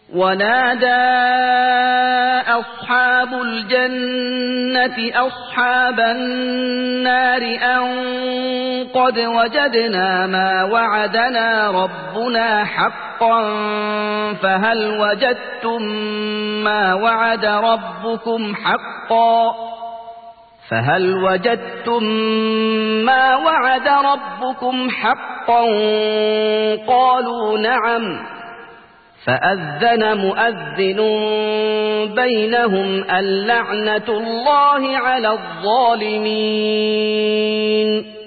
ونادى أصحاب الجنة أصحاب النار أن قد وجدنا ما وعدنا ربنا حقا فهل وجدتم ما وعد ربكم حقا قالوا نعم فأذن مؤذن بينهم اللعنة الله على الظالمين.